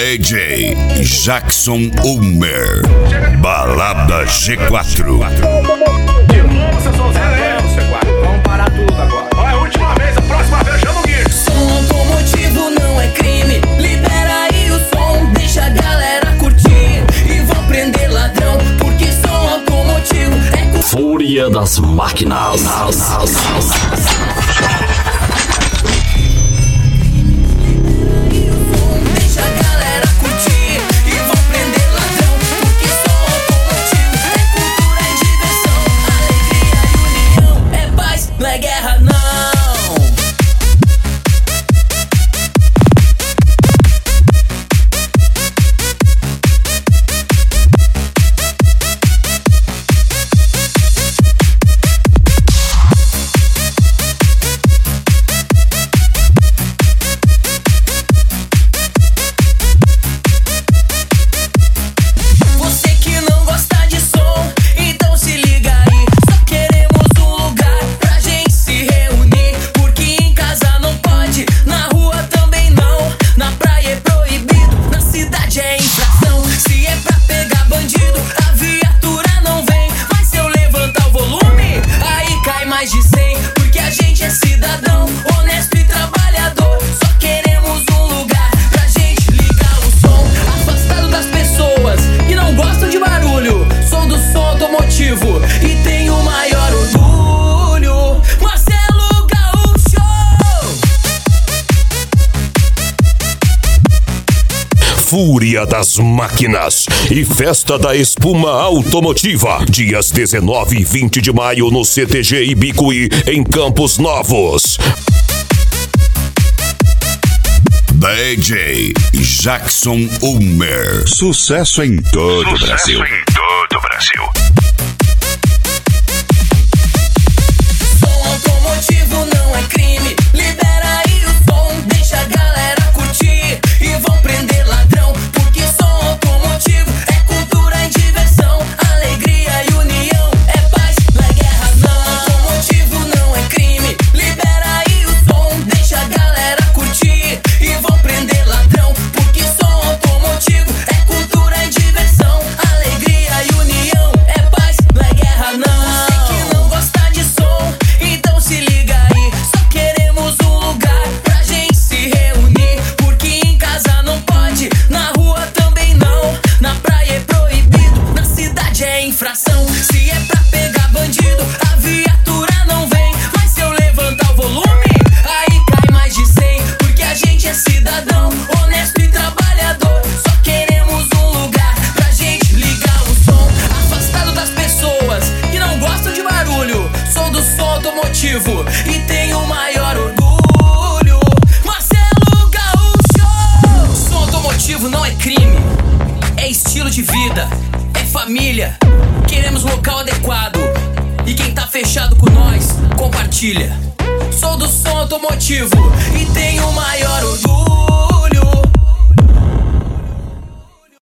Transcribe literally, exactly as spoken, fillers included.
D J Jackson Ulmer, Balada G quatro. De novo, seu Zé, C quatro. Vamos parar tudo agora. Olha, a última vez, a próxima vez chama o Guilherme. Som automotivo não é crime. Libera aí o som, deixa a galera curtir. E vão prender ladrão, porque som automotivo é cu... Fúria das máquinas. E tem o maior orgulho, Marcelo Gaúcho. Fúria das Máquinas e Festa da Espuma Automotiva, dias dezenove e vinte de maio no C T G Ibicuí, em Campos Novos. D J Jackson Ulmer, sucesso em todo o Brasil. Sucesso em todo o Brasil. Som automotivo não é crime. Libera aí o som, deixa a galera curtir. E vão prender ladrão, porque som automotivo é cultura e diversão, alegria e união, é paz, não é guerra não. Automotivo não é crime. Libera aí o som, deixa a galera curtir. E vão prender ladrão, porque som automotivo é cultura e diversão, alegria e união, é paz, não é guerra não. Você que não gosta de som, então se liga aí. Só queremos um lugar pra gente se reunir, porque em casa não pode, na rua também não. Na praia é proibido, na cidade é infração. Se é pra pegar bandido, a viatura não vem. Mas se eu levantar o volume, aí cai mais de cem, porque a gente é cidadão, honesto e trabalhador. Só queremos um lugar pra gente ligar o som, afastado das pessoas que não gostam de barulho. Sou do som automotivo e tenho o maior orgulho, Marcelo Gaúcho. Som automotivo não é crime, é estilo de vida, é família. Queremos local adequado, e quem tá fechado com nós, compartilha. Sou do som automotivo e tenho o maior orgulho.